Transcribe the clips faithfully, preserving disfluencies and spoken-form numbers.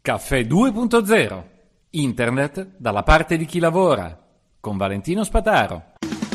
Caffè due punto zero. Internet dalla parte di chi lavora. Con Valentino Spataro.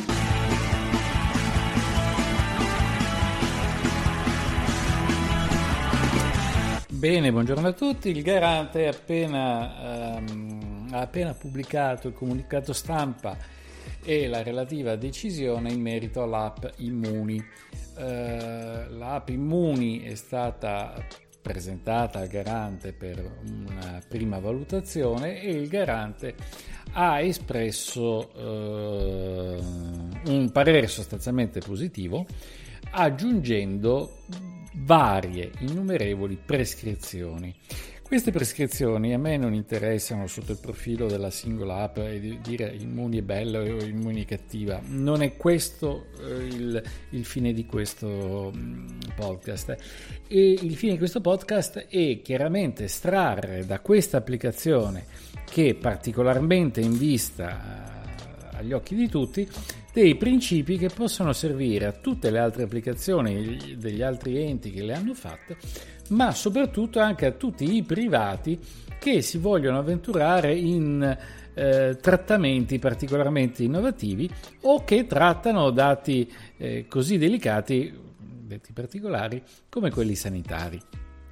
Bene, buongiorno a tutti. Il Garante ha appena, um, ha appena pubblicato il comunicato stampa e la relativa decisione in merito all'app Immuni. Uh, l'app Immuni è stata presentata al Garante per una prima valutazione e il Garante ha espresso uh, un parere sostanzialmente positivo, aggiungendo varie, innumerevoli prescrizioni. Queste prescrizioni a me non interessano sotto il profilo della singola app e di dire Immuni è bella o Immuni è cattiva. Non è questo eh, il, il fine di questo mh, podcast. E il fine di questo podcast è chiaramente estrarre da questa applicazione, che è particolarmente in vista eh, agli occhi di tutti, dei principi che possono servire a tutte le altre applicazioni degli altri enti che le hanno fatte, ma soprattutto anche a tutti i privati che si vogliono avventurare in eh, trattamenti particolarmente innovativi o che trattano dati eh, così delicati, dati particolari, come quelli sanitari.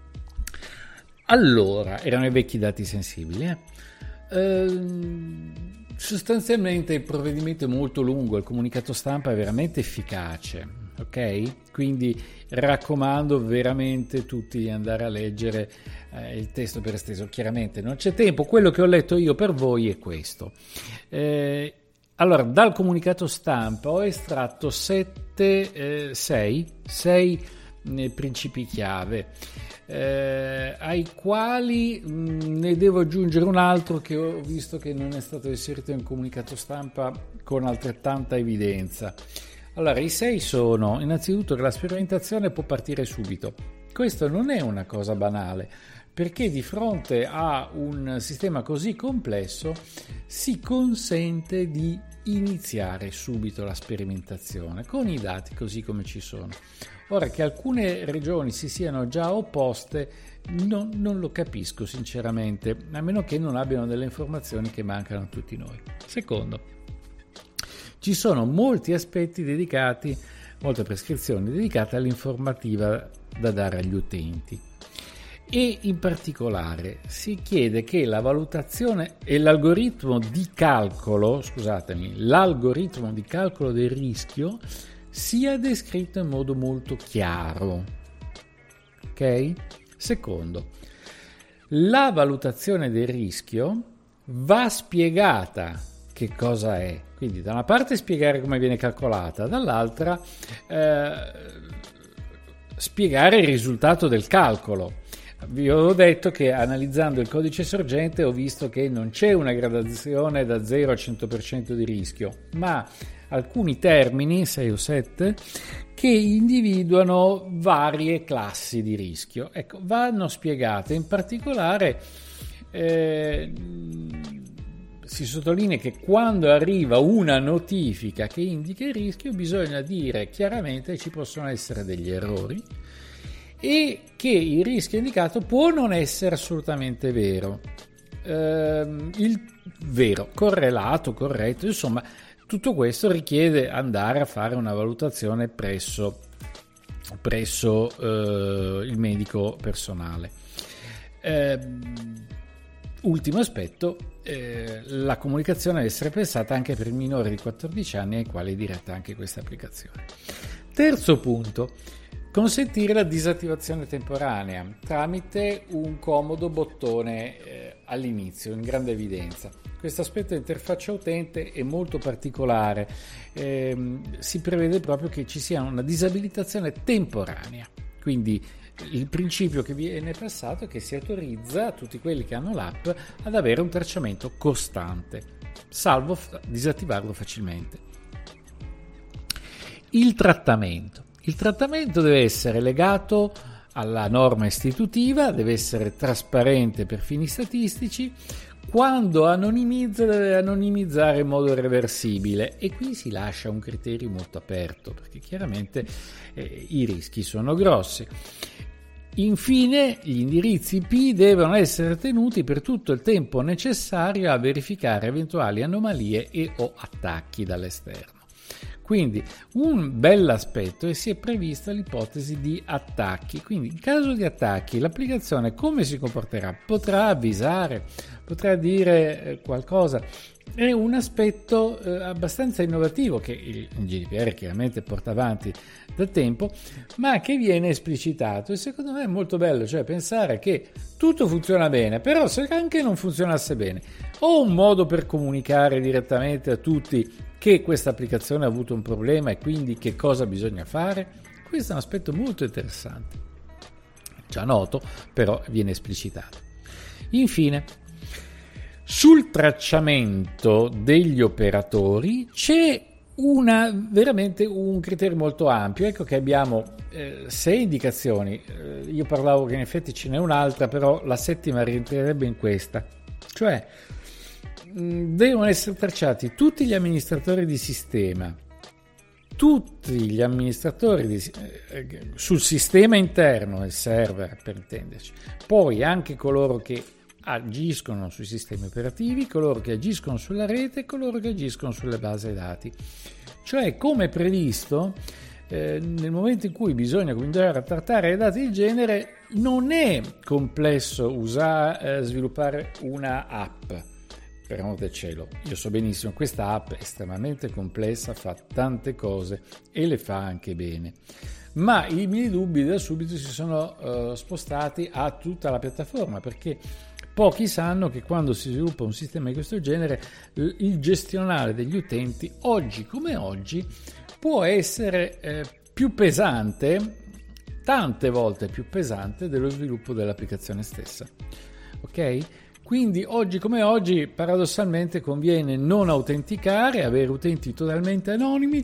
Allora, erano i vecchi dati sensibili, eh? Ehm, sostanzialmente il provvedimento è molto lungo, il comunicato stampa è veramente efficace, ok? Quindi raccomando veramente tutti di andare a leggere eh, il testo per esteso. Chiaramente non c'è tempo, quello che ho letto io per voi è questo. Eh, allora, dal comunicato stampa ho estratto sette, eh, sei, sei eh, principi chiave. Eh, ai quali mh, ne devo aggiungere un altro che ho visto che non è stato inserito in comunicato stampa con altrettanta evidenza. Allora, i sei sono innanzitutto che la sperimentazione può partire subito. Questo non è una cosa banale, perché di fronte a un sistema così complesso si consente di iniziare subito la sperimentazione con i dati così come ci sono. Ora, che alcune regioni si siano già opposte non, non lo capisco sinceramente, a meno che non abbiano delle informazioni che mancano a tutti noi. Secondo, ci sono molti aspetti dedicati, molte prescrizioni dedicate all'informativa da dare agli utenti. E in particolare si chiede che la valutazione e l'algoritmo di calcolo, scusatemi, l'algoritmo di calcolo del rischio sia descritto in modo molto chiaro. Ok? Secondo, la valutazione del rischio va spiegata che cosa è. Quindi da una parte spiegare come viene calcolata, dall'altra eh, spiegare il risultato del calcolo. Vi ho detto che analizzando il codice sorgente ho visto che non c'è una gradazione da zero a cento per cento di rischio, ma alcuni termini, sei o sette, che individuano varie classi di rischio. Ecco, vanno spiegate. In particolare eh, si sottolinea che quando arriva una notifica che indica il rischio bisogna dire chiaramente che ci possono essere degli errori e che il rischio indicato può non essere assolutamente vero, ehm, il vero, correlato, corretto, insomma tutto questo richiede andare a fare una valutazione presso, presso eh, il medico personale. Eh, ultimo aspetto, eh, la comunicazione deve essere pensata anche per i minori di quattordici anni ai quali è diretta anche questa applicazione. Terzo punto, consentire la disattivazione temporanea tramite un comodo bottone eh, all'inizio in grande evidenza. Questo aspetto dell'interfaccia utente è molto particolare, eh, si prevede proprio che ci sia una disabilitazione temporanea, quindi il principio che viene passato è che si autorizza a tutti quelli che hanno l'app ad avere un tracciamento costante, salvo f- disattivarlo facilmente. Il trattamento. Il trattamento deve essere legato alla norma istitutiva, deve essere trasparente per fini statistici. Quando anonimizza deve anonimizzare in modo reversibile e qui si lascia un criterio molto aperto perché chiaramente eh, i rischi sono grossi. Infine, gli indirizzi I P devono essere tenuti per tutto il tempo necessario a verificare eventuali anomalie e o attacchi dall'esterno. Quindi un bell'aspetto è si è prevista l'ipotesi di attacchi. Quindi in caso di attacchi l'applicazione come si comporterà? Potrà avvisare, potrà dire eh, qualcosa. È un aspetto eh, abbastanza innovativo che il G D P R chiaramente porta avanti da tempo, ma che viene esplicitato, e secondo me è molto bello, cioè pensare che tutto funziona bene, però se anche non funzionasse bene, ho un modo per comunicare direttamente a tutti che questa applicazione ha avuto un problema e quindi che cosa bisogna fare. Questo è un aspetto molto interessante, già noto, però viene esplicitato. Infine, sul tracciamento degli operatori c'è una, veramente un criterio molto ampio. Ecco che abbiamo eh, sei indicazioni, eh, io parlavo che in effetti ce n'è un'altra, però la settima rientrerebbe in questa, cioè mh, devono essere tracciati tutti gli amministratori di sistema, tutti gli amministratori di, eh, sul sistema interno, il server per intenderci, poi anche coloro che agiscono sui sistemi operativi, coloro che agiscono sulla rete e coloro che agiscono sulle basi dati. Cioè, come previsto, eh, nel momento in cui bisogna cominciare a trattare dati del genere, non è complesso usare, eh, sviluppare una app. Per amor del cielo, io so benissimo, questa app è estremamente complessa, fa tante cose e le fa anche bene. Ma i miei dubbi da subito si sono uh, spostati a tutta la piattaforma, perché pochi sanno che quando si sviluppa un sistema di questo genere, il gestionale degli utenti, oggi come oggi, può essere eh, più pesante, tante volte più pesante dello sviluppo dell'applicazione stessa. Ok? Quindi oggi come oggi, paradossalmente, conviene non autenticare, avere utenti totalmente anonimi,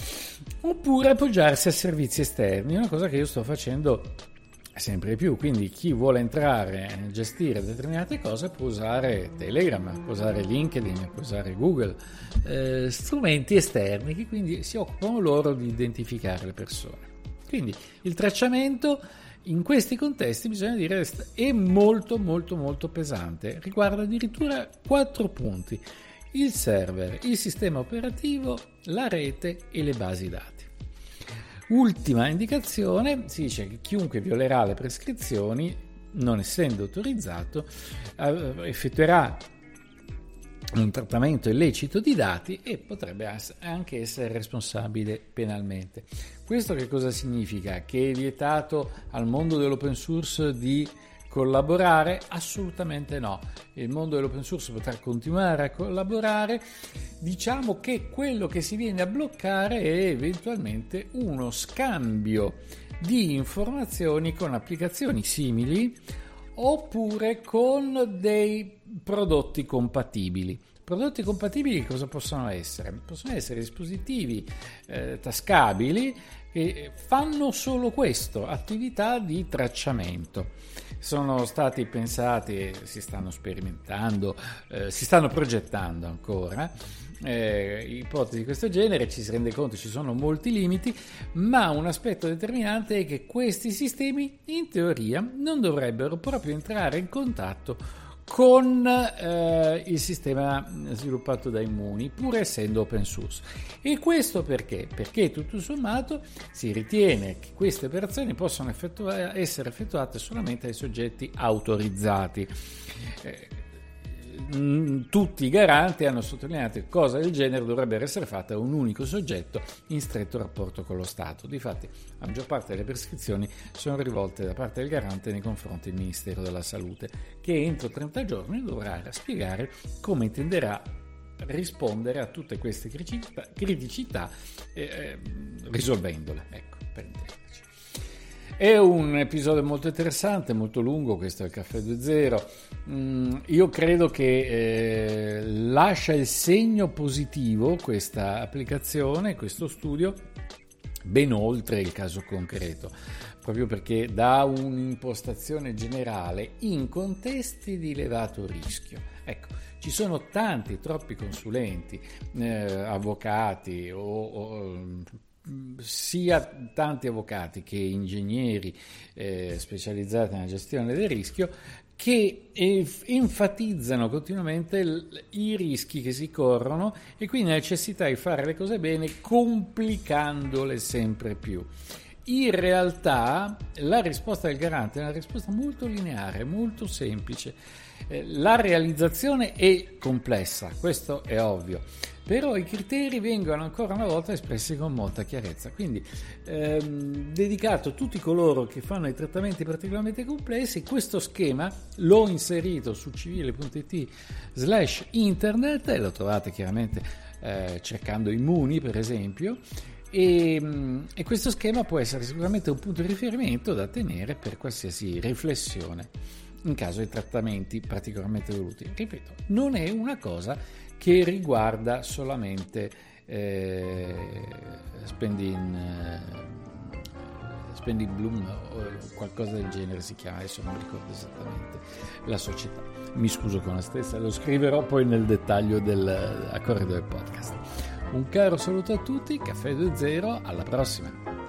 oppure appoggiarsi a servizi esterni, una cosa che io sto facendo sempre di più. Quindi chi vuole entrare e gestire determinate cose può usare Telegram, può usare LinkedIn, può usare Google, eh, strumenti esterni che quindi si occupano loro di identificare le persone. Quindi il tracciamento in questi contesti, bisogna dire, è molto molto molto pesante, riguarda addirittura quattro punti: il server, il sistema operativo, la rete e le basi dati. Ultima indicazione, si dice che chiunque violerà le prescrizioni, non essendo autorizzato, effettuerà un trattamento illecito di dati e potrebbe anche essere responsabile penalmente. Questo che cosa significa? Che è vietato al mondo dell'open source di collaborare? Assolutamente no. Il mondo dell'open source potrà continuare a collaborare. Diciamo che quello che si viene a bloccare è eventualmente uno scambio di informazioni con applicazioni simili oppure con dei prodotti compatibili. Prodotti compatibili cosa possono essere? Possono essere dispositivi eh, tascabili che fanno solo questo, attività di tracciamento. Sono stati pensati, si stanno sperimentando, eh, si stanno progettando ancora eh, ipotesi di questo genere. Ci si rende conto, ci sono molti limiti, ma un aspetto determinante è che questi sistemi in teoria non dovrebbero proprio entrare in contatto con eh, il sistema sviluppato da Immuni, pur essendo open source. E questo perché? Perché tutto sommato si ritiene che queste operazioni possano effettua- essere effettuate solamente dai soggetti autorizzati. Eh, tutti i garanti hanno sottolineato che cosa del genere dovrebbe essere fatta da un unico soggetto in stretto rapporto con lo Stato. Difatti, la maggior parte delle prescrizioni sono rivolte da parte del garante nei confronti del Ministero della Salute, che entro trenta giorni dovrà spiegare come intenderà rispondere a tutte queste criticità, criticità eh, risolvendole. Ecco, per intenderci. È un episodio molto interessante, molto lungo, questo è il Caffè due zero. Mm, io credo che eh, lascia il segno positivo questa applicazione, questo studio, ben oltre il caso concreto, proprio perché dà un'impostazione generale in contesti di elevato rischio. Ecco, ci sono tanti, troppi consulenti, eh, avvocati o, o sia tanti avvocati che ingegneri eh, specializzati nella gestione del rischio che enfatizzano continuamente l- i rischi che si corrono e quindi la necessità di fare le cose bene complicandole sempre più. In realtà la risposta del garante è una risposta molto lineare, molto semplice. Eh, la realizzazione è complessa, questo è ovvio, però i criteri vengono ancora una volta espressi con molta chiarezza, quindi ehm, dedicato a tutti coloro che fanno i trattamenti particolarmente complessi. Questo schema l'ho inserito su civile.it slash internet e lo trovate chiaramente eh, cercando Immuni, per esempio. E, e questo schema può essere sicuramente un punto di riferimento da tenere per qualsiasi riflessione in caso di trattamenti particolarmente voluti. Ripeto, non è una cosa che riguarda solamente eh, spending, eh, spending Bloom o qualcosa del genere si chiama, adesso non mi ricordo esattamente la società, mi scuso con la stessa, lo scriverò poi nel dettaglio del, a corredo del podcast. Un caro saluto a tutti, Caffè due zero, alla prossima!